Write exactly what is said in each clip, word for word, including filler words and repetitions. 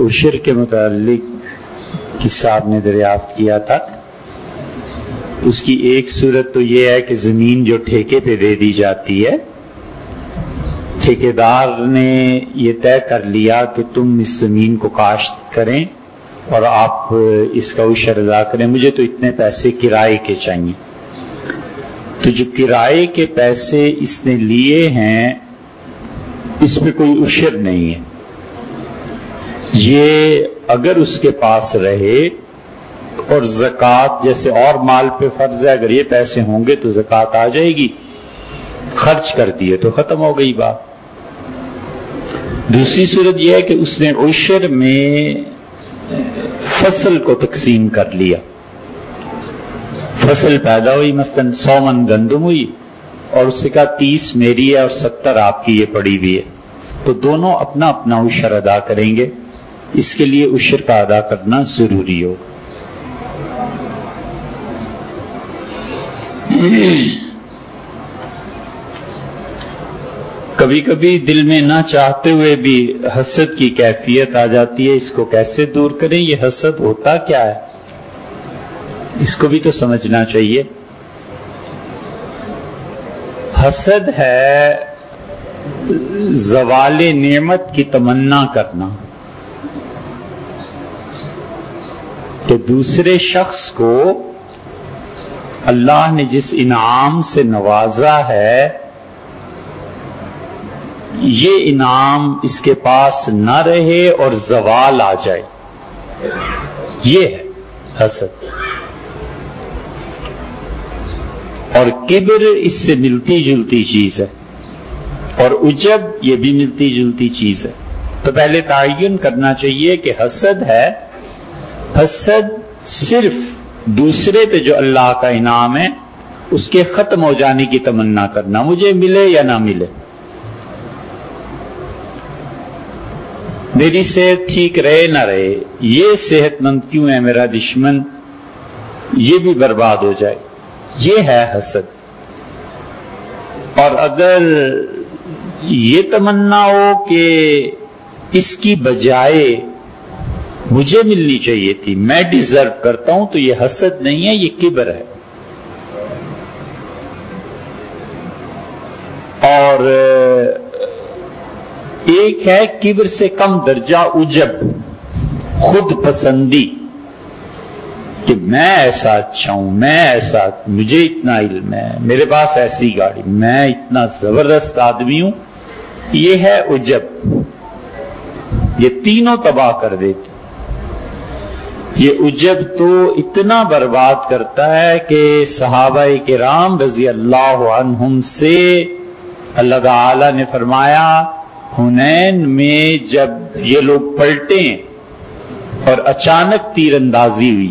عشر کے متعلق قصہ آپ نے دریافت کیا تھا. اس کی ایک صورت تو یہ ہے کہ زمین جو ٹھیکے پہ دے دی جاتی ہے، ٹھیکیدار نے یہ طے کر لیا کہ تم اس زمین کو کاشت کریں اور آپ اس کا عشر ادا کریں، مجھے تو اتنے پیسے کرائے کے چاہیے. تو جو کرائے کے پیسے اس نے لیے ہیں اس پہ کوئی عشر نہیں ہے. یہ اگر اس کے پاس رہے اور زکوٰۃ جیسے اور مال پہ فرض ہے، اگر یہ پیسے ہوں گے تو زکوٰۃ آ جائے گی، خرچ کر دیے تو ختم ہو گئی بات. دوسری صورت یہ ہے کہ اس نے عشر میں فصل کو تقسیم کر لیا. فصل پیدا ہوئی، مثلا سو من گندم ہوئی اور اس سے کہا تیس میری ہے اور ستر آپ کی یہ پڑی ہوئی ہے، تو دونوں اپنا اپنا عشر ادا کریں گے. اس کے لیے عشر کا ادا کرنا ضروری ہو. کبھی کبھی دل میں نہ چاہتے ہوئے بھی حسد کی کیفیت آ جاتی ہے، اس کو کیسے دور کریں؟ یہ حسد ہوتا کیا ہے اس کو بھی تو سمجھنا چاہیے. حسد ہے زوال نعمت کی تمنا کرنا، کہ دوسرے شخص کو اللہ نے جس انعام سے نوازا ہے یہ انعام اس کے پاس نہ رہے اور زوال آ جائے. یہ ہے حسد. اور کبر اس سے ملتی جلتی چیز ہے، اور عجب یہ بھی ملتی جلتی چیز ہے. تو پہلے تعین کرنا چاہیے کہ حسد ہے، حسد صرف دوسرے پہ جو اللہ کا انعام ہے اس کے ختم ہو جانے کی تمنا کرنا، مجھے ملے یا نہ ملے. میری صحت ٹھیک رہے نہ رہے، یہ صحت مند کیوں ہے میرا دشمن، یہ بھی برباد ہو جائے، یہ ہے حسد. اور اگر یہ تمنا ہو کہ اس کی بجائے مجھے ملنی چاہیے تھی، میں ڈیزرو کرتا ہوں، تو یہ حسد نہیں ہے، یہ کبر ہے. اور ایک ہے کبر سے کم درجہ عجب، خود پسندی، کہ میں ایسا اچھا ہوں، میں ایسا، مجھے اتنا علم ہے، میرے پاس ایسی گاڑی، میں اتنا زبردست آدمی ہوں. یہ ہے عجب. یہ تینوں تباہ کر دیتے. یہ عجب تو اتنا برباد کرتا ہے کہ صحابہ کرام رضی اللہ عنہم سے اللہ تعالی نے فرمایا حنین میں جب یہ لوگ پلٹے اور اچانک تیر اندازی ہوئی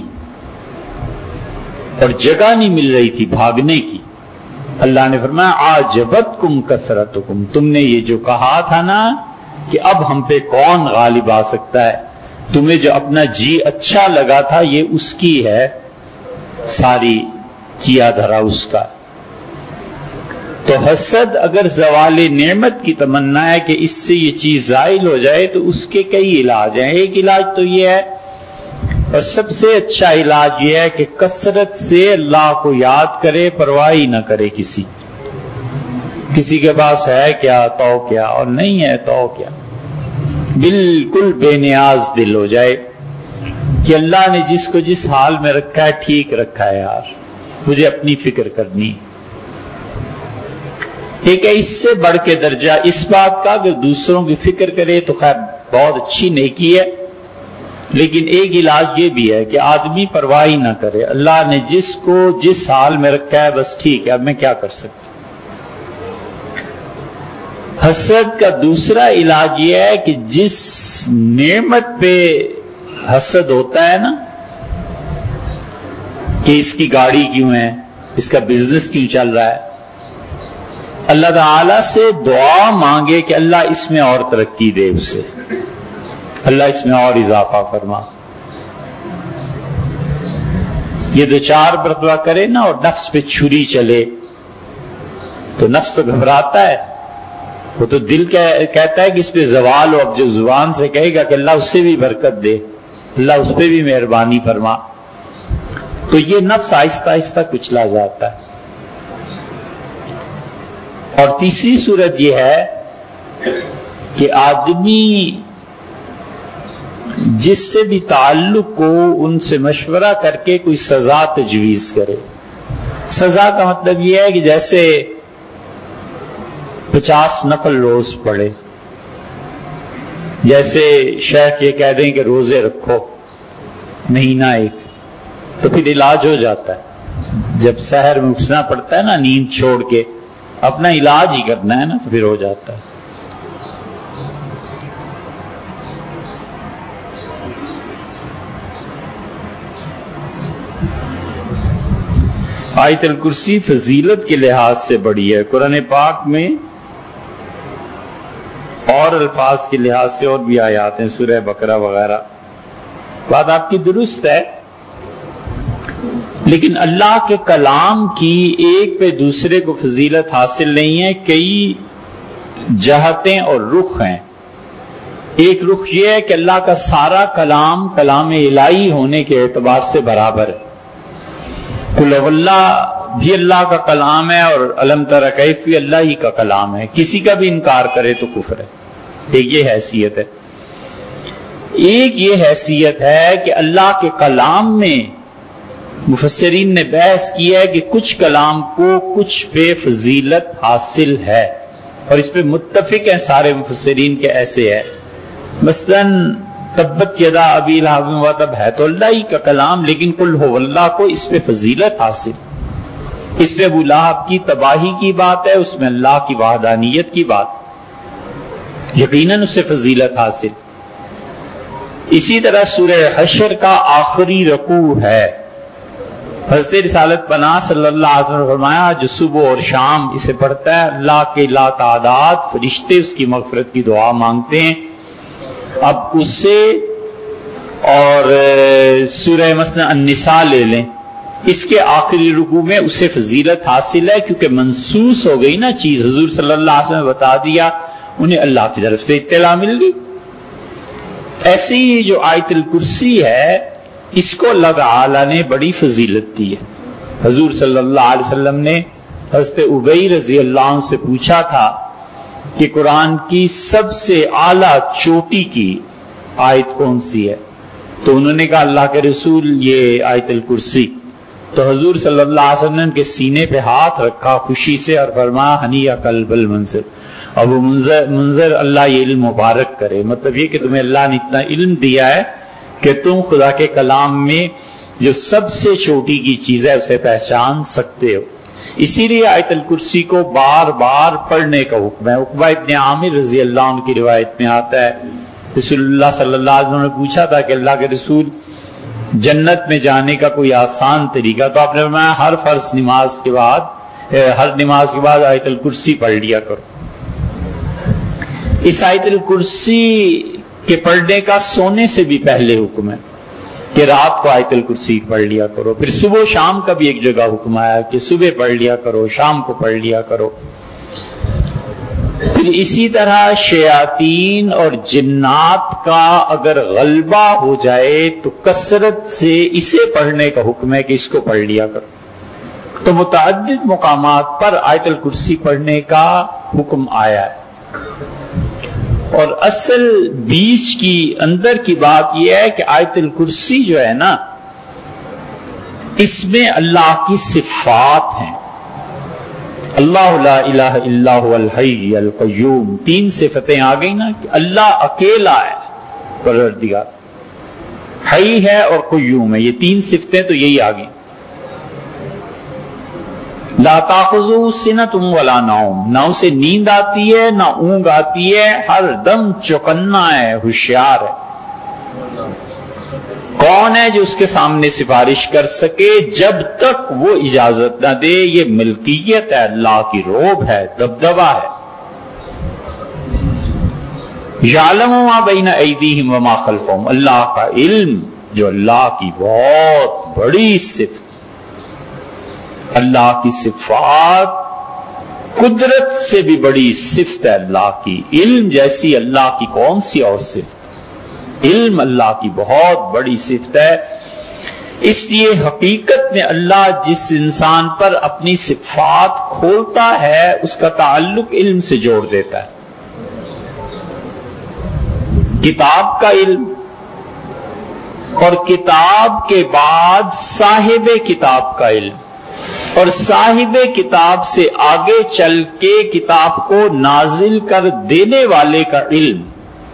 اور جگہ نہیں مل رہی تھی بھاگنے کی، اللہ نے فرمایا عجبتکم کثرتکم، تم نے یہ جو کہا تھا نا کہ اب ہم پہ کون غالب آ سکتا ہے، تمہیں جو اپنا جی اچھا لگا تھا یہ اس کی ہے ساری کیا دھرا اس کا. تو حسد اگر زوال نعمت کی تمنا ہے کہ اس سے یہ چیز زائل ہو جائے تو اس کے کئی علاج ہیں. ایک علاج تو یہ ہے، اور سب سے اچھا علاج یہ ہے کہ کثرت سے اللہ کو یاد کرے، پرواہ نہ کرے کسی کسی کے پاس ہے کیا تو کیا، اور نہیں ہے تو کیا، بالکل بے نیاز دل ہو جائے کہ اللہ نے جس کو جس حال میں رکھا ہے ٹھیک رکھا ہے، یار مجھے اپنی فکر کرنی. ایک ہے اس سے بڑھ کے درجہ اس بات کا کہ دوسروں کی فکر کرے، تو خیر بہت اچھی نیکی ہے، لیکن ایک علاج یہ بھی ہے کہ آدمی پرواہ نہ کرے، اللہ نے جس کو جس حال میں رکھا ہے بس ٹھیک ہے، اب میں کیا کر سکتا. حسد کا دوسرا علاج یہ ہے کہ جس نعمت پہ حسد ہوتا ہے نا، کہ اس کی گاڑی کیوں ہے، اس کا بزنس کیوں چل رہا ہے، اللہ تعالی سے دعا مانگے کہ اللہ اس میں اور ترقی دے، اسے اللہ اس میں اور اضافہ فرما. یہ دو چار مرتبہ کرے نا اور نفس پہ چھری چلے تو نفس تو گھبراتا ہے، وہ تو دل کہتا ہے کہ اس پہ زوال ہو، اب جو زبان سے کہے گا کہ اللہ اس سے بھی برکت دے، اللہ اس پہ بھی مہربانی فرما، تو یہ نفس آہستہ آہستہ کچلا جاتا ہے۔ اور تیسری صورت یہ ہے کہ آدمی جس سے بھی تعلق کو ان سے مشورہ کر کے کوئی سزا تجویز کرے۔ سزا کا مطلب یہ ہے کہ جیسے پچاس نفل روز پڑھے، جیسے شیخ یہ کہہ دیں کہ روزے رکھو مہینہ ایک، تو پھر علاج ہو جاتا ہے۔ جب سحر میں اٹھنا پڑتا ہے نا نیند چھوڑ کے، اپنا علاج ہی کرنا ہے نا، تو پھر ہو جاتا ہے۔ آیت الکرسی فضیلت کے لحاظ سے بڑی ہے، قرآن پاک میں اور الفاظ کے لحاظ سے اور بھی آیات ہیں، سورہ بقرہ وغیرہ۔ بات آپ کی درست ہے، لیکن اللہ کے کلام کی ایک پہ دوسرے کو فضیلت حاصل نہیں ہے، کئی جہتیں اور رخ ہیں۔ ایک رخ یہ ہے کہ اللہ کا سارا کلام کلام الہی ہونے کے اعتبار سے برابر ہے۔ قل هو اللہ بھی اللہ کا کلام ہے اور الم تر کیف بھی اللہ ہی کا کلام ہے، کسی کا بھی انکار کرے تو کفر ہے۔ ایک یہ حیثیت ہے۔ ایک یہ حیثیت ہے کہ اللہ کے کلام میں مفسرین نے بحث کی ہے کہ کچھ کلام کو کچھ پہ فضیلت حاصل ہے، اور اس پہ متفق ہیں سارے مفسرین کے ایسے ہے۔ مثلاً تبت یدا ابی لہب وتب ہے تو اللہ ہی کا کلام، لیکن قل ہو اللہ کو اس پہ فضیلت حاصل، اس پہ ابو لہب کی تباہی کی بات ہے، اس میں اللہ کی وحدانیت کی بات، یقیناً اس سے فضیلت حاصل۔ اسی طرح سورہ حشر کا آخری رکوع ہے، حضرت رسالت پناہ صلی اللہ علیہ وسلم نے فرمایا جو صبح اور شام اسے پڑھتا ہے اللہ کے لا تعداد فرشتے اس کی مغفرت کی دعا مانگتے ہیں۔ اب اسے اور سورہ مثلا النساء لے لیں، اس کے آخری رکوع میں اسے فضیلت حاصل ہے، کیونکہ منسوس ہو گئی نا چیز، حضور صلی اللہ علیہ وسلم نے بتا دیا، انہیں اللہ کی طرف سے اطلاع مل گئی۔ ایسی ہی جو آیت الکرسی ہے اس کو اللہ تعالی نے بڑی فضیلت دی ہے۔ حضور صلی اللہ علیہ وسلم نے حضرت ابی رضی اللہ عنہ سے پوچھا تھا کہ قرآن کی سب سے اعلیٰ چوٹی کی آیت کون سی ہے، تو انہوں نے کہا اللہ کے رسول یہ آیت الکرسی۔ تو حضور صلی اللہ علیہ وسلم کے سینے پہ ہاتھ رکھا خوشی سے اور فرمایا ہنیہ قلب المنذر، ابو منذر منذر اللہ یہ علم مبارک کرے، مطلب یہ کہ تمہیں اللہ نے اتنا علم دیا ہے کہ تم خدا کے کلام میں جو سب سے چھوٹی کی چیز ہے اسے پہچان سکتے ہو۔ اسی لیے آیت الکرسی کو بار بار پڑھنے کا حکم ہے۔ عقبہ ابن عامر رضی اللہ عنہ کی روایت میں آتا ہے رسول اللہ صلی اللہ علیہ وسلم نے پوچھا تھا کہ اللہ کے رسول جنت میں جانے کا کوئی آسان طریقہ، تو آپ نے فرمایا ہر فرض نماز کے بعد ہر نماز کے بعد آیت الکرسی پڑھ لیا کرو۔ اس آیت الکرسی کے پڑھنے کا سونے سے بھی پہلے حکم ہے کہ رات کو آیت الکرسی پڑھ لیا کرو۔ پھر صبح و شام کا بھی ایک جگہ حکم آیا کہ صبح پڑھ لیا کرو، شام کو پڑھ لیا کرو۔ پھر اسی طرح شیاطین اور جنات کا اگر غلبہ ہو جائے تو کثرت سے اسے پڑھنے کا حکم ہے کہ اس کو پڑھ لیا کرو۔ تو متعدد مقامات پر آیت الکرسی پڑھنے کا حکم آیا ہے۔ اور اصل بیچ کی اندر کی بات یہ ہے کہ آیت الکرسی جو ہے نا اس میں اللہ کی صفات ہیں۔ اللہ لا الہ الا هو الحی القیوم، تین صفتیں آ گئی نا کہ اللہ اکیلا ہے، پروردگار حی ہے اور قیوم ہے، یہ تین صفتیں تو یہی آ گئی۔ لا تاخذہ سنۃ ولا نوم، نہ اسے نیند آتی ہے نہ اونگ آتی ہے، ہر دم چوکنا ہے، ہوشیار ہے۔ کون ہے جو اس کے سامنے سفارش کر سکے جب تک وہ اجازت نہ دے؟ یہ ملکیت ہے، اللہ کی روب ہے، دبدبہ ہے۔ یعلم ما بین ایدیہم وما خلفہم، اللہ کا علم جو اللہ کی بہت بڑی صفت، اللہ کی صفات قدرت سے بھی بڑی صفت ہے اللہ کی. علم جیسی اللہ کی کون سی اور صفت؟ علم اللہ کی بہت بڑی صفت ہے. اس لیے حقیقت میں اللہ جس انسان پر اپنی صفات کھولتا ہے اس کا تعلق علم سے جوڑ دیتا ہے. کتاب کا علم اور کتاب کے بعد صاحب کتاب کا علم اور صاحب کتاب سے آگے چل کے کتاب کو نازل کر دینے والے کا علم.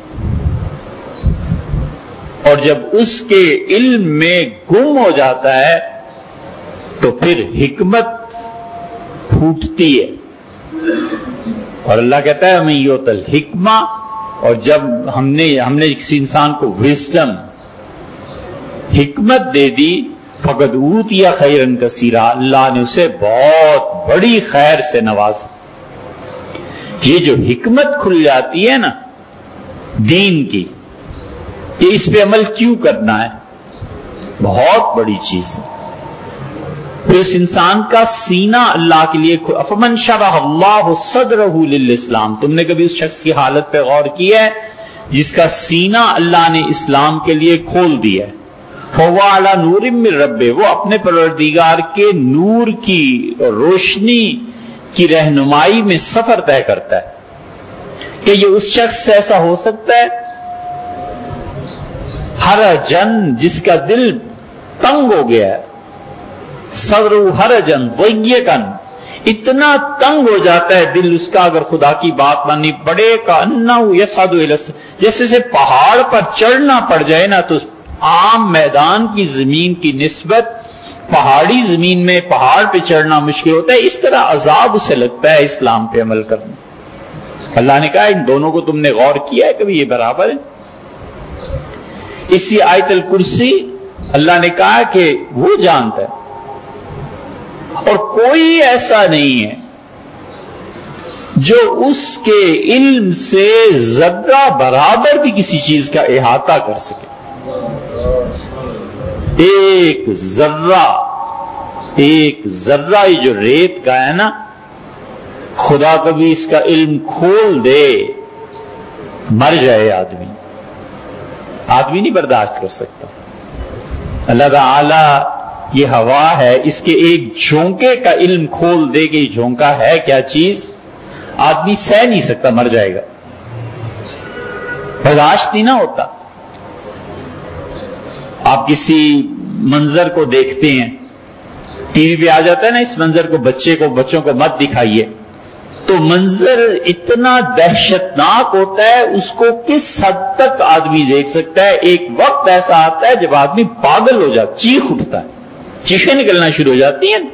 اور جب اس کے علم میں گم ہو جاتا ہے تو پھر حکمت پھوٹتی ہے. اور اللہ کہتا ہے میں یوت الحکمہ، اور جب ہم نے ہم نے کسی انسان کو وزڈم حکمت دے دی فقد اوتیا خیرن کثیرا، اللہ نے اسے بہت بڑی خیر سے نوازا. یہ جو حکمت کھل جاتی ہے نا دین کی کہ اس پہ عمل کیوں کرنا ہے، بہت بڑی چیز ہے. پھر اس انسان کا سینہ اللہ کے لیے افمن شرح اللہ صدرہ للاسلام. تم نے کبھی اس شخص کی حالت پہ غور کیا ہے جس کا سینہ اللہ نے اسلام کے لیے کھول دیا ہے؟ فَهُوَ عَلَى نُورٍ مِّن رَبِّهِ، وہ اپنے پروردگار کے نور کی روشنی کی رہنمائی میں سفر طے کرتا ہے. کہ یہ اس شخص سے ایسا ہو سکتا ہے حرجن، جس کا دل تنگ ہو گیا ہے، صدر حرجن ضیقن، اتنا تنگ ہو جاتا ہے دل اس کا اگر خدا کی بات ماننی پڑے کا انہ یصعد الی السماء، جیسے سے پہاڑ پر چڑھنا پڑ جائے نا، تو عام میدان کی زمین کی نسبت پہاڑی زمین میں پہاڑ پہ چڑھنا مشکل ہوتا ہے. اس طرح عذاب اسے لگتا ہے اسلام پہ عمل کرنا. اللہ نے کہا ان دونوں کو تم نے غور کیا ہے کبھی؟ یہ برابر ہے. اسی آیت الکرسی اللہ نے کہا کہ وہ جانتا ہے اور کوئی ایسا نہیں ہے جو اس کے علم سے ذرہ برابر بھی کسی چیز کا احاطہ کر سکے. ایک ذرہ ایک ذرہ یہ جو ریت کا ہے نا، خدا کبھی اس کا علم کھول دے مر جائے آدمی آدمی نہیں برداشت کر سکتا. اللہ تعالی یہ ہوا ہے، اس کے ایک جھونکے کا علم کھول دے کہ یہ جھونکا ہے کیا چیز، آدمی سہ نہیں سکتا، مر جائے گا، برداشت نہیں نہ ہوتا. آپ کسی منظر کو دیکھتے ہیں، ٹی وی پہ آ جاتا ہے نا اس منظر کو بچے کو بچوں کو مت دکھائیے، تو منظر اتنا دہشتناک ہوتا ہے اس کو کس حد تک آدمی دیکھ سکتا ہے. ایک وقت ایسا آتا ہے جب آدمی پاگل ہو جاتا، چیخ اٹھتا ہے، چیخیں نکلنا شروع ہو جاتی ہیں.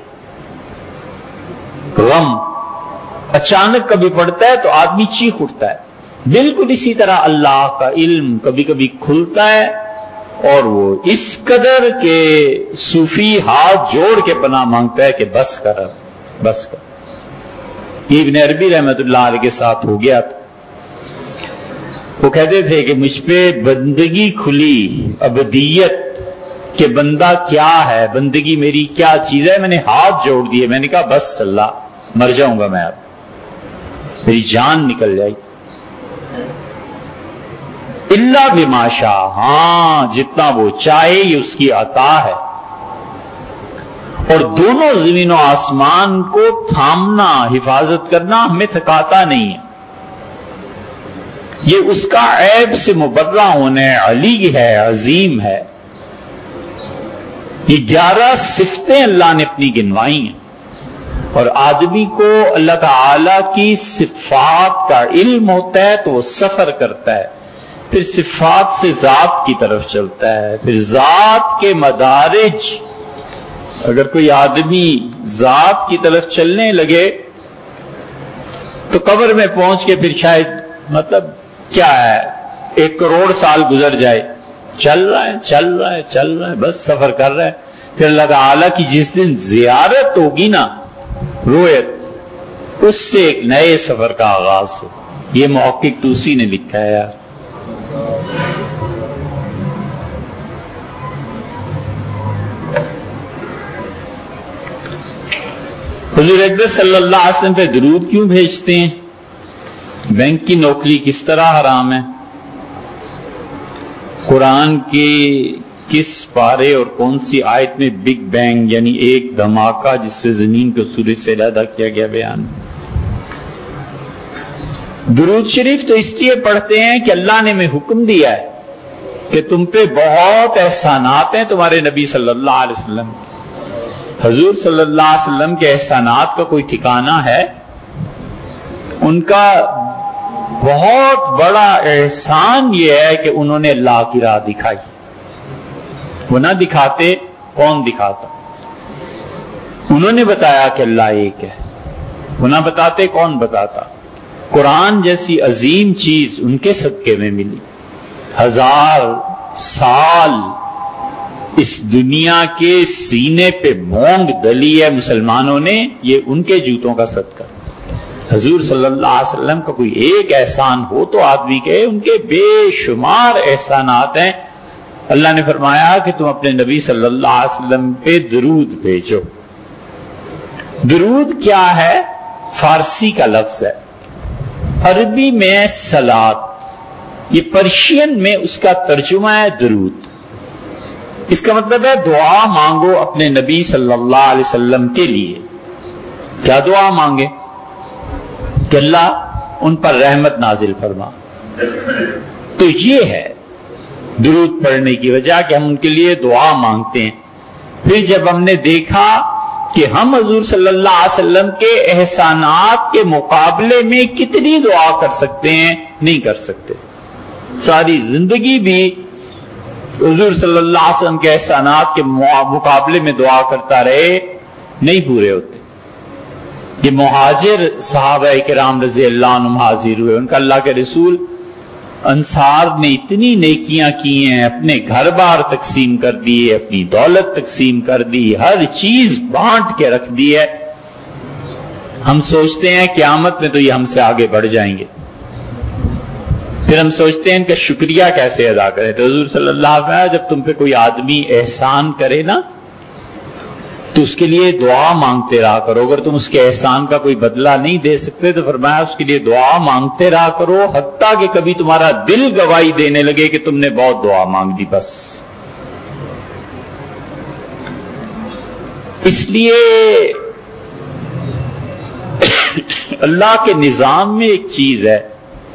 غم اچانک کبھی پڑتا ہے تو آدمی چیخ اٹھتا ہے. بالکل اسی طرح اللہ کا علم کبھی کبھی کھلتا ہے اور وہ اس قدر کے صوفی ہاتھ جوڑ کے پناہ مانگتا ہے کہ بس کر بس کر. ابن عربی رحمت اللہ علیہ کے ساتھ ہو گیا تھا. وہ کہتے تھے کہ مجھ پہ بندگی کھلی ابدیت کہ بندہ کیا ہے، بندگی میری کیا چیز ہے. میں نے ہاتھ جوڑ دیے، میں نے کہا بس اللہ مر جاؤں گا میں، اب میری جان نکل جائے. اللہ بما شاء، ہاں جتنا وہ چاہے یہ اس کی عطا ہے. اور دونوں زمین و آسمان کو تھامنا، حفاظت کرنا ہمیں تھکاتا نہیں ہے. یہ اس کا عیب سے مبرہ ہونے علی ہے، عظیم ہے. یہ گیارہ صفتیں اللہ نے اپنی گنوائی ہیں اور آدمی کو اللہ تعالی کی صفات کا علم ہوتا ہے تو وہ سفر کرتا ہے، پھر صفات سے ذات کی طرف چلتا ہے، پھر ذات کے مدارج. اگر کوئی آدمی ذات کی طرف چلنے لگے تو قبر میں پہنچ کے پھر شاید مطلب کیا ہے ایک کروڑ سال گزر جائے، چل رہا ہے چل رہا ہے چل رہا ہے بس سفر کر رہا ہے. پھر اللہ تعالیٰ کی جس دن زیارت ہوگی نا، رویت، اس سے ایک نئے سفر کا آغاز ہو. یہ محقق توسی نے لکھا ہے یار. حضور اکبر صلی اللہ علیہ وسلم پہ درود کیوں بھیجتے ہیں؟ بینک کی نوکری کس طرح حرام ہے؟ قرآن کے کس پارے اور کون سی آیت میں بگ بینگ یعنی ایک دھماکہ جس سے زمین کو سورج سے علیحدہ کیا گیا بیان؟ درود شریف تو اس لیے پڑھتے ہیں کہ اللہ نے ہمیں حکم دیا ہے کہ تم پہ بہت احسانات ہیں تمہارے نبی صلی اللہ علیہ وسلم. حضور صلی اللہ علیہ وسلم کے احسانات کا کوئی ٹھکانہ ہے؟ ان کا بہت بڑا احسان یہ ہے کہ انہوں نے اللہ کی راہ دکھائی. وہ نہ دکھاتے کون دکھاتا؟ انہوں نے بتایا کہ اللہ ایک ہے. وہ نہ بتاتے کون بتاتا؟ قرآن جیسی عظیم چیز ان کے صدقے میں ملی. ہزار سال اس دنیا کے سینے پہ مونگ دلی ہے مسلمانوں نے، یہ ان کے جوتوں کا صدقہ. حضور صلی اللہ علیہ وسلم کا کوئی ایک احسان ہو تو آدمی کے، ان کے بے شمار احسانات ہیں. اللہ نے فرمایا کہ تم اپنے نبی صلی اللہ علیہ وسلم پہ درود بھیجو. درود کیا ہے؟ فارسی کا لفظ ہے، عربی میں صلات، یہ پرشین میں اس کا ترجمہ ہے درود. اس کا مطلب ہے دعا مانگو اپنے نبی صلی اللہ علیہ وسلم کے لیے. کیا دعا مانگے؟ کہ اللہ ان پر رحمت نازل فرما. تو یہ ہے درود پڑھنے کی وجہ کہ ہم ان کے لیے دعا مانگتے ہیں. پھر جب ہم نے دیکھا کہ ہم حضور صلی اللہ علیہ وسلم کے احسانات کے مقابلے میں کتنی دعا کر سکتے ہیں، نہیں کر سکتے. ساری زندگی بھی حضور صلی اللہ علیہ وسلم کے احسانات کے مقابلے میں دعا کرتا رہے، نہیں پورے ہوتے. یہ مہاجر صحابہ کرام رضی اللہ عنہم حاضر ہوئے، ان کا اللہ کے رسول انصار نے اتنی نیکیاں کی ہیں، اپنے گھر بار تقسیم کر دیے، اپنی دولت تقسیم کر دی، ہر چیز بانٹ کے رکھ دی ہے. ہم سوچتے ہیں قیامت میں تو یہ ہم سے آگے بڑھ جائیں گے. پھر ہم سوچتے ہیں ان کا شکریہ کیسے ادا کریں. تو حضور صلی اللہ علیہ وسلم جب تم پہ کوئی آدمی احسان کرے نا تو اس کے لیے دعا مانگتے رہا کرو. اگر تم اس کے احسان کا کوئی بدلہ نہیں دے سکتے تو فرمایا اس کے لیے دعا مانگتے رہا کرو، حتیٰ کہ کبھی تمہارا دل گواہی دینے لگے کہ تم نے بہت دعا مانگ دی. بس اس لیے اللہ کے نظام میں ایک چیز ہے،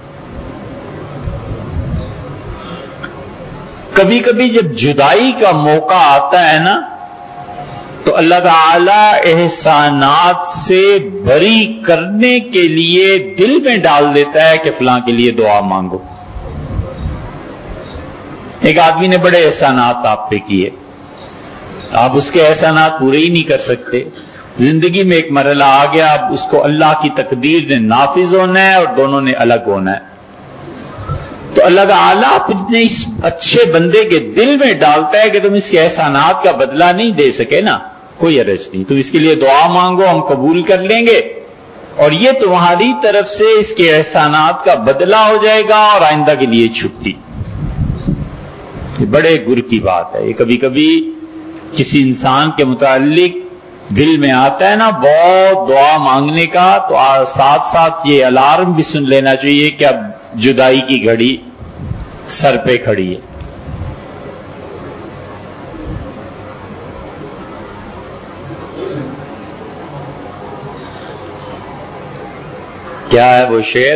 کبھی کبھی جب جدائی کا موقع آتا ہے نا تو اللہ تعالی احسانات سے بری کرنے کے لیے دل میں ڈال دیتا ہے کہ فلاں کے لیے دعا مانگو. ایک آدمی نے بڑے احسانات آپ پہ کیے، آپ اس کے احسانات پورے ہی نہیں کر سکتے. زندگی میں ایک مرحلہ آ گیا، اب اس کو اللہ کی تقدیر نے نافذ ہونا ہے اور دونوں نے الگ ہونا ہے. تو اللہ تعالیٰ اپنے اس اچھے بندے کے دل میں ڈالتا ہے کہ تم اس کے احسانات کا بدلہ نہیں دے سکے نا، کوئی عرض نہیں، تم اس کے لیے دعا مانگو، ہم قبول کر لیں گے اور یہ تمہاری طرف سے اس کے احسانات کا بدلہ ہو جائے گا اور آئندہ کے لیے چھٹی. یہ بڑے گر کی بات ہے. یہ کبھی کبھی کسی انسان کے متعلق دل میں آتا ہے نا بہت دعا مانگنے کا، تو ساتھ ساتھ یہ الارم بھی سن لینا چاہیے کہ اب جدائی کی گھڑی سر پہ کھڑی ہے. کیا ہے وہ شعر؟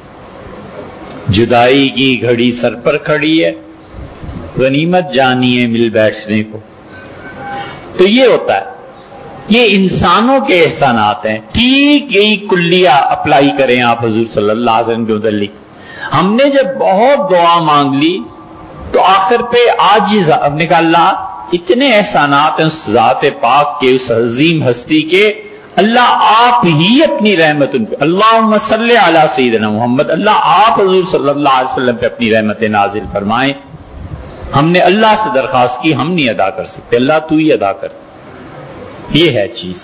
جدائی کی گھڑی سر پر کھڑی ہے، غنیمت جانی ہے مل بیٹھنے کو. تو یہ ہوتا ہے، یہ انسانوں کے احسانات ہیں. ٹھیک یہی کلیہ اپلائی کریں آپ حضور صلی اللہ علیہ وسلم کے متعلق. ہم نے جب بہت دعا مانگ لی تو آخر پہ عاجز ہم نے کہا اللہ اتنے احسانات ہیں اس ذات پاک کے، اس عظیم ہستی کے، اللہ آپ ہی اپنی رحمت ان پہ، اللہم صلی علی سیدنا محمد، اللہ آپ حضور صلی اللہ علیہ وسلم پہ اپنی رحمت نازل فرمائیں. ہم نے اللہ سے درخواست کی، ہم نہیں ادا کر سکتے، اللہ تو ہی ادا کر. یہ ہے چیز.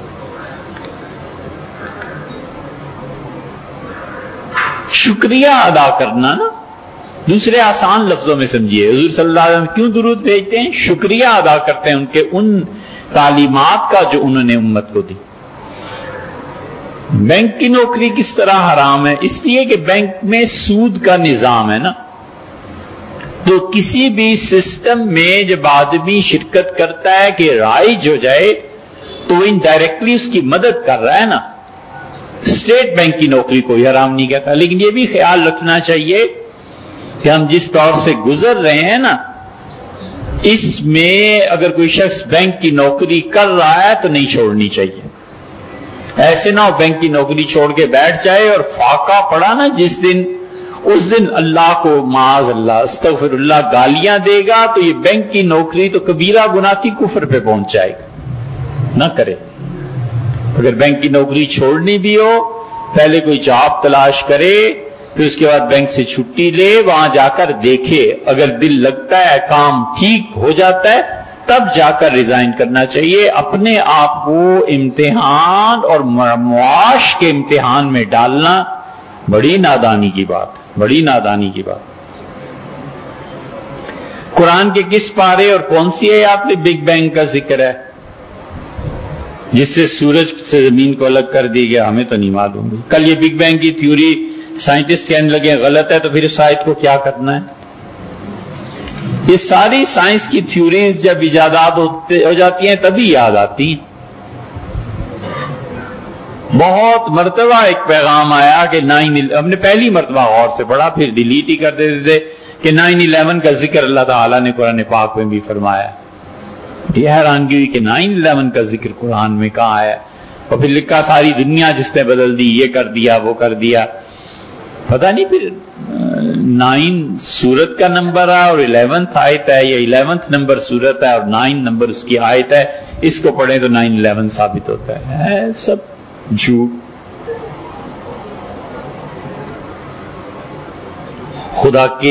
شکریہ ادا کرنا نا دوسرے آسان لفظوں میں سمجھیے. حضور صلی اللہ علیہ وسلم کیوں درود بھیجتے ہیں؟ شکریہ ادا کرتے ہیں ان کے ان تعلیمات کا جو انہوں نے امت کو دی. بینک کی نوکری کس طرح حرام ہے؟ اس لیے کہ بینک میں سود کا نظام ہے نا، تو کسی بھی سسٹم میں جب آدمی شرکت کرتا ہے کہ رائج ہو جائے تو وہ انڈائریکٹلی اس کی مدد کر رہا ہے نا۔ اسٹیٹ بینک کی نوکری کوئی حرام نہیں کہتا، لیکن یہ بھی خیال رکھنا چاہیے کہ ہم جس دور سے گزر رہے ہیں نا، اس میں اگر کوئی شخص بینک کی نوکری کر رہا ہے تو نہیں چھوڑنی چاہیے۔ ایسے نہ ہو بینک کی نوکری چھوڑ کے بیٹھ جائے اور فاقہ پڑا نا جس دن، اس دن اللہ کو معاذ اللہ استغفر اللہ گالیاں دے گا تو یہ بینک کی نوکری تو کبیرہ گناہ کی کفر پہ پہنچ جائے گا، نہ کرے۔ اگر بینک کی نوکری چھوڑنی بھی ہو پہلے کوئی جاب تلاش کرے، پھر اس کے بعد بینک سے چھٹی لے، وہاں جا کر دیکھے، اگر دل لگتا ہے کام ٹھیک ہو جاتا ہے تب جا کر ریزائن کرنا چاہیے۔ اپنے آپ کو امتحان اور معاش کے امتحان میں ڈالنا بڑی نادانی کی بات ہے، بڑی نادانی کی بات۔ قرآن کے کس پارے اور کون سی آیات میں بگ بینگ کا ذکر ہے جس سے سورج سے زمین کو الگ کر دی گیا؟ ہمیں تو نہیں معلوم۔ کل یہ بگ بینگ کی تھیوری سائنٹسٹ کہنے لگے غلط ہے تو پھر اس آیت کو کیا کرنا ہے؟ یہ ساری سائنس کی تھیوریز جب ایجادات ہو جاتی ہیں تبھی یاد آتی ہیں۔ بہت مرتبہ ایک پیغام آیا کہ نائن ہم نے پہلی مرتبہ غور سے پڑھا، پھر ڈیلیٹ ہی کر دیتے تھے کہ نائن الیون کا ذکر اللہ تعالیٰ نے قرآن پاک میں بھی فرمایا۔ یہ حیرانگی ہوئی کہ نائن الیون کا ذکر قرآن میں کہاں ہے، اور پھر لکھا ساری دنیا جس نے بدل دی، یہ کر دیا وہ کر دیا، پتہ نہیں پھر نائن سورت کا نمبر ہے اور الیونتھ آیت ہے، یا الیونتھ نمبر سورت ہے اور نائن نمبر اس کی آیت ہے، اس کو پڑھیں تو نائن الیون ثابت ہوتا ہے۔ سب جھوٹ۔ خدا کے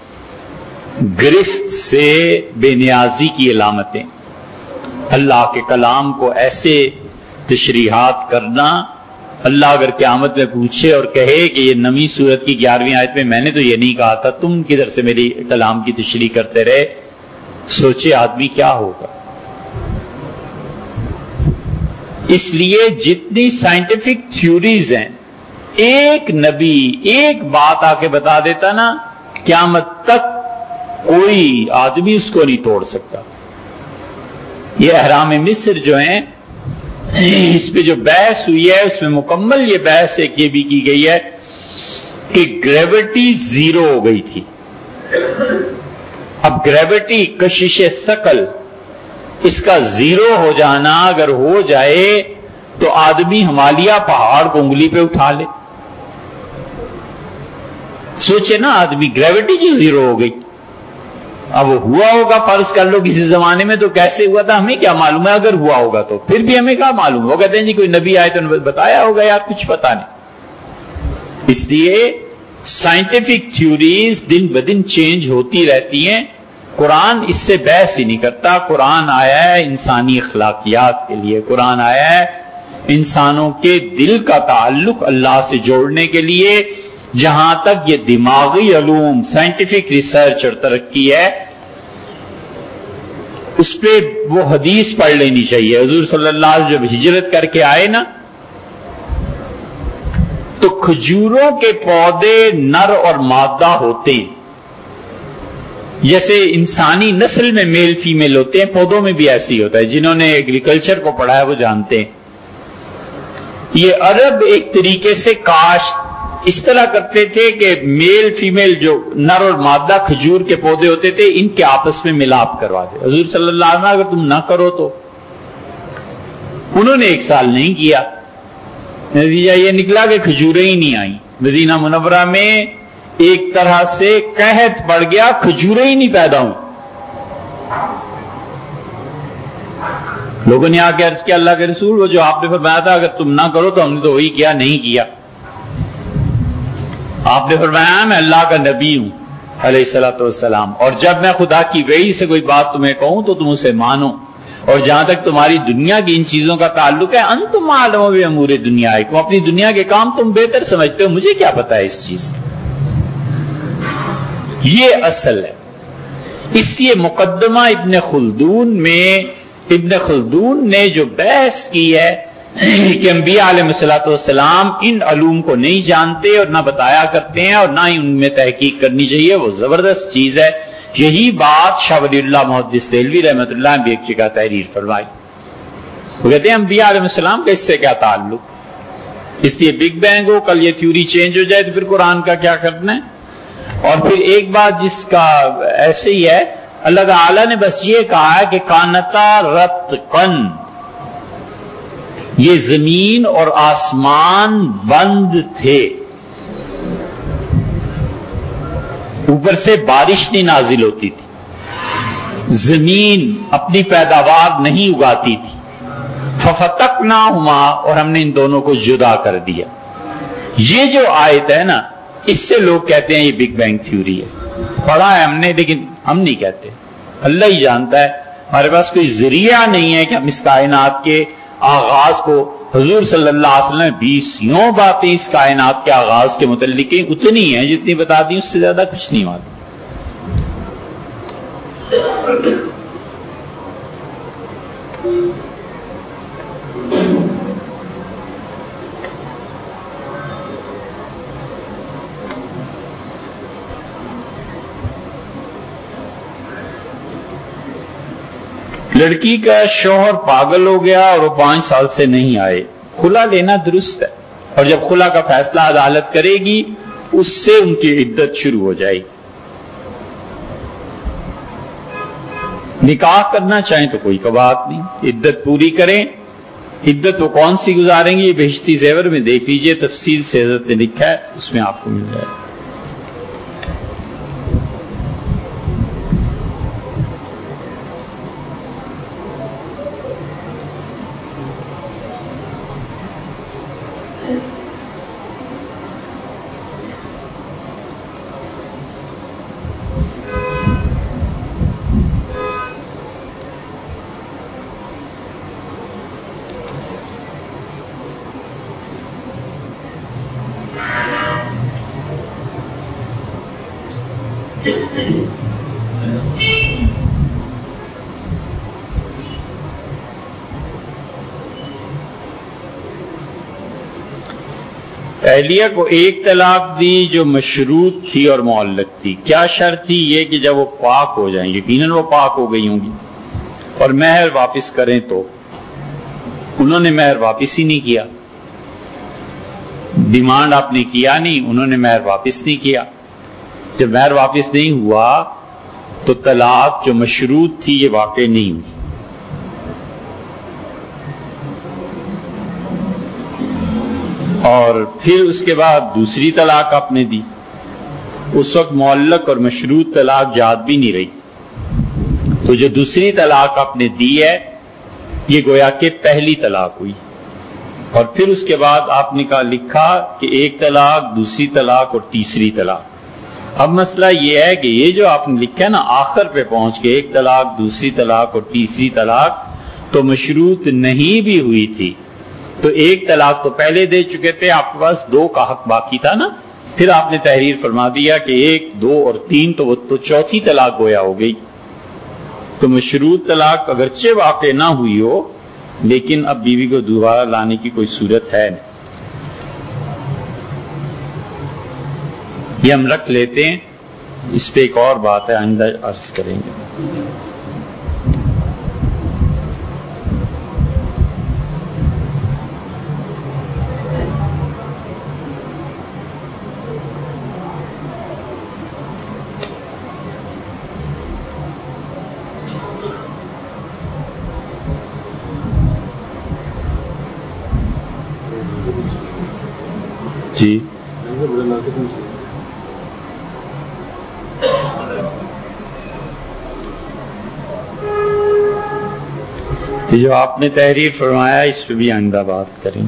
گرفت سے بے نیازی کی علامتیں، اللہ کے کلام کو ایسے تشریحات کرنا، اللہ اگر قیامت میں پوچھے اور کہے کہ یہ نویں سورت کی گیارہویں آیت میں میں نے تو یہ نہیں کہا تھا، تم کدھر سے میری کلام کی تشریح کرتے رہے، سوچے آدمی کیا ہوگا۔ اس لیے جتنی سائنٹیفک تھیوریز ہیں، ایک نبی ایک بات آ کے بتا دیتا نا، قیامت تک کوئی آدمی اس کو نہیں توڑ سکتا۔ یہ احرام مصر جو ہیں، اس پہ جو بحث ہوئی ہے اس میں مکمل یہ بحث ایک یہ بھی کی گئی ہے کہ گریوٹی زیرو ہو گئی تھی۔ اب گریوٹی کشش ثقل، اس کا زیرو ہو جانا اگر ہو جائے تو آدمی ہمالیہ پہاڑ کو انگلی پہ اٹھا لے۔ سوچے نا آدمی، گریوٹی جو زیرو ہو گئی، اب وہ ہوا ہوگا فرض کر لو کسی زمانے میں، تو کیسے ہوا تھا ہمیں کیا معلوم ہے، اگر ہوا ہوگا تو پھر بھی ہمیں کیا معلوم۔ وہ کہتے ہیں جی کوئی نبی آئے تو بتایا ہوگا، یار کچھ پتا نہیں۔ اس لیے سائنٹیفک تھیوریز دن بدن چینج ہوتی رہتی ہیں، قرآن اس سے بحث ہی نہیں کرتا۔ قرآن آیا ہے انسانی اخلاقیات کے لیے، قرآن آیا ہے انسانوں کے دل کا تعلق اللہ سے جوڑنے کے لیے۔ جہاں تک یہ دماغی علوم، سائنٹیفک ریسرچ اور ترقی ہے، اس پہ وہ حدیث پڑھ لینی چاہیے۔ حضور صلی اللہ علیہ وسلم جب ہجرت کر کے آئے نا، تو کھجوروں کے پودے نر اور مادہ ہوتے ہیں، جیسے انسانی نسل میں میل فیمیل ہوتے ہیں، پودوں میں بھی ایسے ہی ہوتا ہے۔ جنہوں نے ایگریکلچر کو پڑھا ہے وہ جانتے ہیں۔ یہ عرب ایک طریقے سے کاشت اس طرح کرتے تھے کہ میل فیمیل جو نر اور مادہ کھجور کے پودے ہوتے تھے، ان کے آپس میں ملاپ کروا دے۔ حضور صلی اللہ علیہ وسلم اگر تم نہ کرو تو، انہوں نے ایک سال نہیں کیا، نتیجہ یہ نکلا کہ کھجوریں ہی نہیں آئیں۔ مدینہ منورہ میں ایک طرح سے قحط پڑ گیا، کھجوریں ہی نہیں پیدا ہوئی۔ لوگوں نے آ کے عرض کیا اللہ کے رسول، وہ جو آپ نے فرمایا تھا اگر تم نہ کرو تو ہم نے تو وہی کیا، نہیں کیا۔ آپ نے فرمایا میں اللہ کا نبی ہوں علیہ الصلوۃ والسلام، اور جب میں خدا کی وحی سے کوئی بات تمہیں کہوں تو تم اسے مانو، اور جہاں تک تمہاری دنیا کی ان چیزوں کا تعلق ہے، انتم عالم بامور دنیاکم، اپنی دنیا کے کام تم بہتر سمجھتے ہو، مجھے کیا پتا ہے اس چیز کا۔ یہ اصل ہے۔ اس لیے مقدمہ ابن خلدون میں ابن خلدون نے جو بحث کی ہے کہ انبیاء علیہ الصلوۃ والسلام ان علوم کو نہیں جانتے اور نہ بتایا کرتے ہیں اور نہ ہی ان میں تحقیق کرنی چاہیے، وہ زبردست چیز ہے. یہی بات شاہ ولی اللہ محدث دہلوی رحمۃ اللہ نے بھی ایک جگہ تحریر فرمائی. وہ کہتے ہیں انبیاء علیہ السلام کا اس سے کیا تعلق، اس لیے بگ بینگ ہو، کل یہ تھیوری چینج ہو جائے تو پھر قرآن کا کیا کرنا ہے. اور پھر ایک بات جس کا ایسے ہی ہے، اللہ تعالی نے بس یہ کہا ہے کہ کانتا رتقن، یہ زمین اور آسمان بند تھے، اوپر سے بارش نہیں نازل ہوتی تھی، زمین اپنی پیداوار نہیں اگاتی تھی. ففتقناہما، اور ہم نے ان دونوں کو جدا کر دیا. یہ جو آیت ہے نا، اس سے لوگ کہتے ہیں یہ بگ بینگ تھیوری ہے. پڑھا ہے ہم نے لیکن ہم نہیں کہتے، اللہ ہی جانتا ہے. ہمارے پاس کوئی ذریعہ نہیں ہے کہ ہم اس کائنات کے آغاز کو، حضور صلی اللہ علیہ وسلم نے بیسیوں باتیں اس کائنات کے آغاز کے متعلق اتنی ہیں جتنی بتا دی، اس سے زیادہ کچھ نہیں معلوم. لڑکی کا شوہر پاگل ہو گیا اور وہ پانچ سال سے نہیں آئے، خلا لینا درست ہے، اور جب خلا کا فیصلہ عدالت کرے گی اس سے ان کی عدت شروع ہو جائے گی. نکاح کرنا چاہیں تو کوئی بات نہیں، عدت پوری کریں. عدت وہ کون سی گزاریں گی، یہ بہشتی زیور میں دیکھ لیجئے، تفصیل سے حضرت نے لکھا ہے، اس میں آپ کو مل جائے گا. اہلیہ کو ایک طلاق دی جو مشروط تھی اور معلق تھی، کیا شرط تھی؟ یہ کہ جب وہ پاک ہو جائیں، یقیناً وہ پاک ہو گئی ہوں گی، اور مہر واپس کریں. تو انہوں نے مہر واپس ہی نہیں کیا، ڈیمانڈ آپ نے کیا نہیں، انہوں نے مہر واپس نہیں کیا. جب مہر واپس نہیں ہوا تو طلاق جو مشروط تھی یہ واقع نہیں ہوئی. اور پھر اس کے بعد دوسری طلاق آپ نے دی، اس وقت معلق اور مشروط طلاق جاد بھی نہیں رہی. تو جو دوسری طلاق آپ نے دی ہے یہ گویا کہ پہلی طلاق ہوئی. اور پھر اس کے بعد آپ نے کہا لکھا کہ ایک طلاق، دوسری طلاق اور تیسری طلاق. اب مسئلہ یہ ہے کہ یہ جو آپ نے لکھا ہے نا آخر پہ پہنچ کے ایک طلاق، دوسری طلاق اور تیسری طلاق، تو مشروط نہیں بھی ہوئی تھی. تو ایک طلاق تو پہلے دے چکے تھے، آپ کے پاس دو کا حق باقی تھا نا. پھر آپ نے تحریر فرما دیا کہ ایک، دو اور تین، تو وہ تو چوتھی طلاق گویا ہو گئی. تو مشروط طلاق اگرچہ واقع نہ ہوئی ہو لیکن اب بیوی کو دوبارہ لانے کی کوئی صورت ہے نہیں. یہ ہم رکھ لیتے ہیں، اس پہ ایک اور بات ہے آئندہ عرض کریں گے. جی جو آپ نے تحریر فرمایا اس پہ بھی آئندہ بات کریں.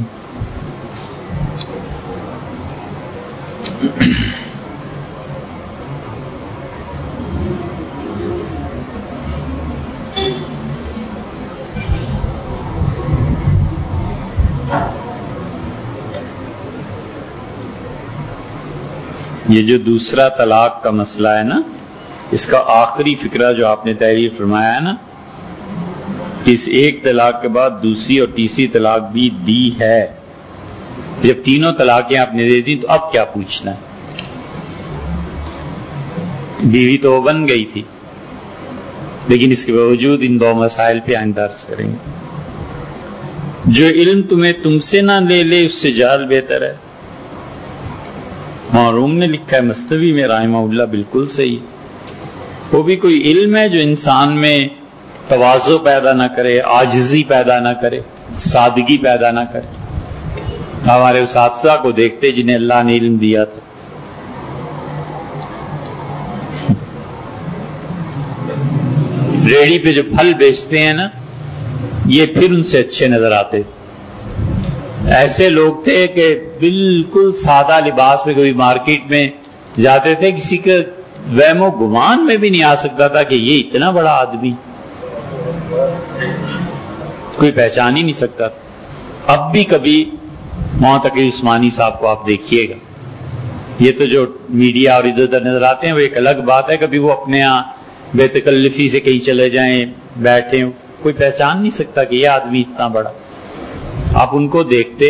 یہ جو دوسرا طلاق کا مسئلہ ہے نا، اس کا آخری فقرہ جو آپ نے تحریر فرمایا ہے نا، اس ایک طلاق کے بعد دوسری اور تیسری طلاق بھی دی ہے. جب تینوں طلاقیں آپ نے دے دی تو اب کیا پوچھنا ہے؟ بیوی تو وہ بن گئی تھی، لیکن اس کے باوجود ان دو مسائل پہ آئندہ عرض کریں گے. جو علم تمہیں تم سے نہ لے لے اس سے جہل بہتر ہے. معروم نے لکھا ہے مستوی میں رحمہ اللہ، بالکل صحیح. وہ بھی کوئی علم ہے جو انسان میں تواضع پیدا نہ کرے، عاجزی پیدا نہ کرے، سادگی پیدا نہ کرے. ہمارے اساتذہ کو دیکھتے جنہیں اللہ نے علم دیا تھا، ریڑھی پہ جو پھل بیچتے ہیں نا، یہ پھر ان سے اچھے نظر آتے. ایسے لوگ تھے کہ بالکل سادہ لباس میں کبھی مارکیٹ میں جاتے تھے، کسی کے وہم و گمان میں بھی نہیں آ سکتا تھا کہ یہ اتنا بڑا آدمی، کوئی پہچان ہی نہیں سکتا تھا. اب بھی کبھی مولانا عثمانی صاحب کو آپ دیکھیے گا، یہ تو جو میڈیا اور ادھر ادھر نظر آتے ہیں وہ ایک الگ بات ہے. کبھی وہ اپنے یہاں بے تکلفی سے کہیں چلے جائیں، بیٹھیں، کوئی پہچان نہیں سکتا کہ یہ آدمی اتنا بڑا. آپ ان کو دیکھتے.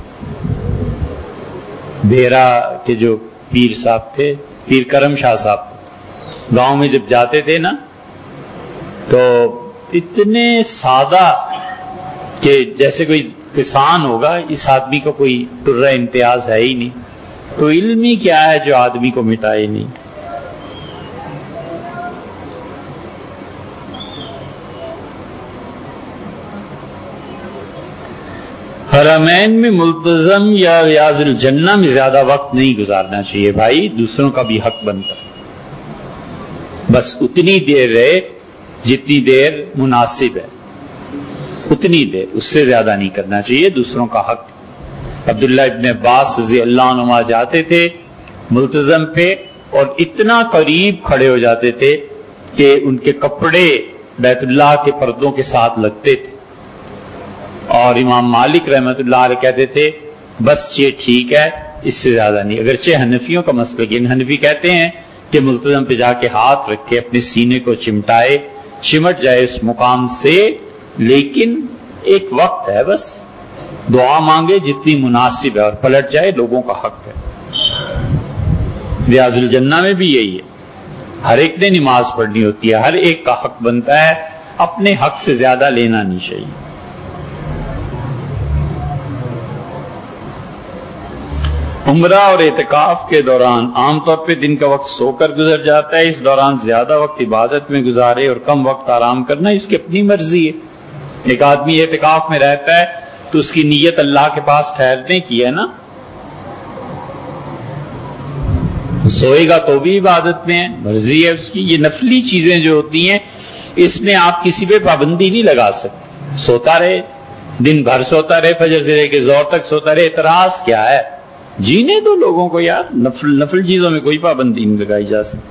بھیرا کے جو پیر صاحب تھے، پیر کرم شاہ صاحب، گاؤں میں جب جاتے تھے نا تو اتنے سادہ کہ جیسے کوئی کسان ہوگا، اس آدمی کو کوئی ٹرہ امتیاز ہے ہی نہیں. تو علم ہی کیا ہے جو آدمی کو مٹائے نہیں. حرمین میں ملتزم یا ریاض الجنہ میں زیادہ وقت نہیں گزارنا چاہیے بھائی، دوسروں کا بھی حق بنتا ہے. بس اتنی دیر رہے جتنی دیر مناسب ہے، اتنی دیر، اس سے زیادہ نہیں کرنا چاہیے. دوسروں کا حق. عبداللہ ابن عباس رضی اللہ عنہما جاتے تھے ملتزم پہ اور اتنا قریب کھڑے ہو جاتے تھے کہ ان کے کپڑے بیت اللہ کے پردوں کے ساتھ لگتے تھے. اور امام مالک رحمت اللہ علیہ کہتے تھے بس یہ ٹھیک ہے، اس سے زیادہ نہیں. اگرچہ حنفیوں کا مسئلہ کہ حنفی کہتے ہیں کہ ملتزم پہ جا کے ہاتھ رکھے، اپنے سینے کو چمٹائے، چمٹ جائے اس مقام سے، لیکن ایک وقت ہے، بس دعا مانگے جتنی مناسب ہے اور پلٹ جائے، لوگوں کا حق ہے. ریاض الجنہ میں بھی یہی ہے، ہر ایک نے نماز پڑھنی ہوتی ہے، ہر ایک کا حق بنتا ہے، اپنے حق سے زیادہ لینا نہیں چاہیے. عمرہ اور اعتکاف کے دوران عام طور پہ دن کا وقت سو کر گزر جاتا ہے. اس دوران زیادہ وقت عبادت میں گزارے اور کم وقت آرام کرنا اس کی اپنی مرضی ہے. ایک آدمی اعتکاف میں رہتا ہے تو اس کی نیت اللہ کے پاس ٹھہرنے کی ہے نا، سوئے گا تو بھی عبادت میں ہے، مرضی ہے اس کی. یہ نفلی چیزیں جو ہوتی ہیں اس میں آپ کسی پہ پابندی نہیں لگا سکتے. سوتا رہے، دن بھر سوتا رہے، فجر سے لے کے زور تک سوتا رہے، اعتراض کیا ہے؟ جینے دو لوگوں کو یار. نفل نفل چیزوں میں کوئی پابندی نہیں لگائی جا سکتی.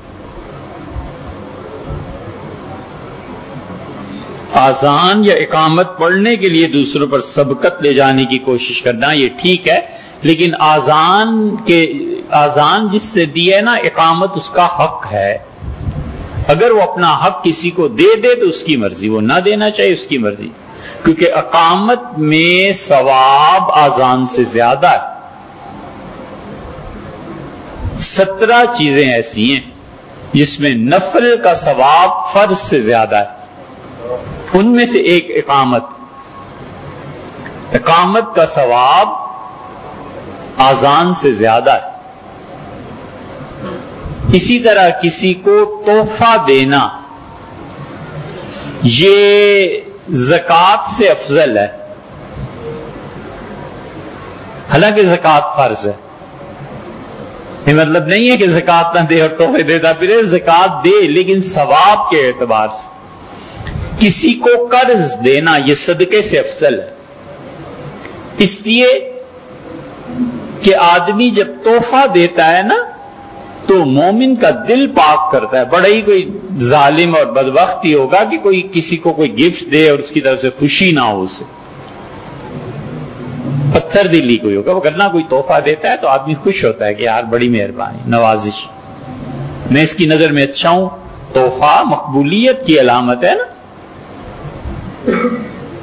آذان یا اقامت پڑھنے کے لیے دوسروں پر سبقت لے جانے کی کوشش کرنا یہ ٹھیک ہے، لیکن آذان کے آذان جس سے دی ہے نا، اقامت اس کا حق ہے. اگر وہ اپنا حق کسی کو دے دے تو اس کی مرضی، وہ نہ دینا چاہیے اس کی مرضی، کیونکہ اقامت میں ثواب آذان سے زیادہ ہے. سترہ چیزیں ایسی ہیں جس میں نفل کا ثواب فرض سے زیادہ ہے. ان میں سے ایک اقامت. اقامت کا ثواب آذان سے زیادہ ہے. اسی طرح کسی کو تحفہ دینا یہ زکوٰۃ سے افضل ہے، حالانکہ زکوٰۃ فرض ہے. یہ مطلب نہیں ہے کہ زکوٰۃ نہ دے اور تحفے دیتا پھر، زکوٰۃ دے لیکن ثواب کے اعتبار سے. کسی کو قرض دینا یہ صدقے سے افضل ہے، اس لیے کہ آدمی جب تحفہ دیتا ہے نا تو مومن کا دل پاک کرتا ہے. بڑا ہی کوئی ظالم اور بدبخت ہی ہوگا کہ کوئی کسی کو کوئی گفٹ دے اور اس کی طرف سے خوشی نہ ہو اسے. پتھر دلی کوئی ہوگا، وہ کرنا کوئی تحفہ دیتا ہے تو آدمی خوش ہوتا ہے کہ یار بڑی مہربانی، نوازش، میں اس کی نظر میں اچھا ہوں. تحفہ مقبولیت کی علامت ہے نا.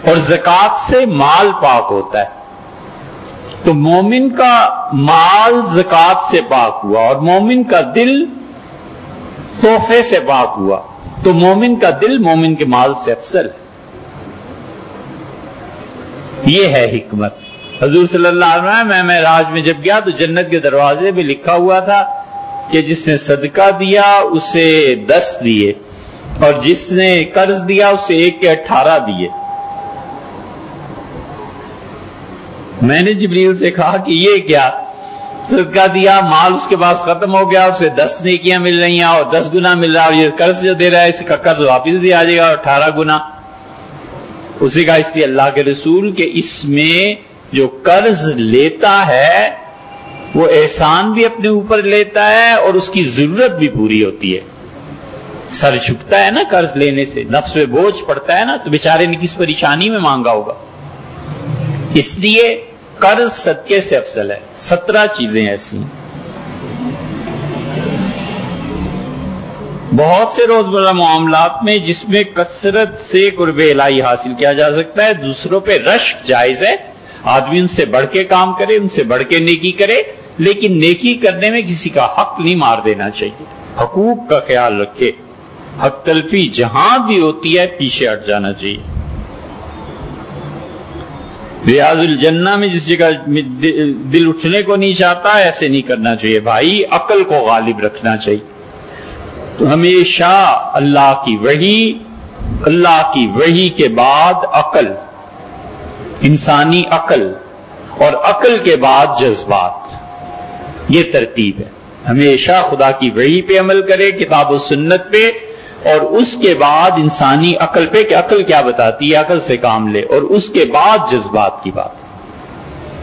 اور زکات سے مال پاک ہوتا ہے. تو مومن کا مال زکات سے پاک ہوا اور مومن کا دل تحفے سے پاک ہوا. تو مومن کا دل مومن کے مال سے افضل ہے. یہ ہے حکمت. حضور صلی اللہ علیہ وسلم میں معراج میں جب گیا تو جنت کے دروازے پہ لکھا ہوا تھا کہ جس نے صدقہ دیا اسے دس دیے اور جس نے قرض دیا اسے ایک کے اٹھارہ دیے. میں نے جبریل سے کہا کہ یہ کیا؟ صدقہ دیا، مال اس کے پاس ختم ہو گیا، اسے دس نیکیاں مل رہی ہیں اور دس گنا مل رہا ہے، اور یہ قرض جو دے رہا ہے اس کا قرض واپس بھی آ جائے گا اٹھارہ گنا. اسی کا اس لیے اللہ کے رسول کہ اس میں جو قرض لیتا ہے وہ احسان بھی اپنے اوپر لیتا ہے اور اس کی ضرورت بھی پوری ہوتی ہے. سر جھکتا ہے نا قرض لینے سے، نفس پہ بوجھ پڑتا ہے نا، تو بیچارے نے کس پریشانی میں مانگا ہوگا. اس لیے قرض صدقے سے افضل ہے. سترہ چیزیں ایسی ہیں. بہت سے روزمرہ معاملات میں جس میں کثرت سے قرب الہی حاصل کیا جا سکتا ہے. دوسروں پہ رشک جائز ہے، آدمی ان سے بڑھ کے کام کرے، ان سے بڑھ کے نیکی کرے، لیکن نیکی کرنے میں کسی کا حق نہیں مار دینا چاہیے. حقوق کا خیال رکھے. حق تلفی جہاں بھی ہوتی ہے پیچھے ہٹ جانا چاہیے. ریاض الجنہ میں جس جگہ دل اٹھنے کو نہیں چاہتا ایسے نہیں کرنا چاہیے. بھائی عقل کو غالب رکھنا چاہیے. تو ہمیشہ اللہ کی وحی، اللہ کی وحی کے بعد عقل، انسانی عقل، اور عقل کے بعد جذبات، یہ ترتیب ہے. ہمیشہ خدا کی وحی پہ عمل کرے، کتاب و سنت پہ، اور اس کے بعد انسانی عقل پہ کہ عقل کیا بتاتی ہے، عقل سے کام لے، اور اس کے بعد جذبات کی بات.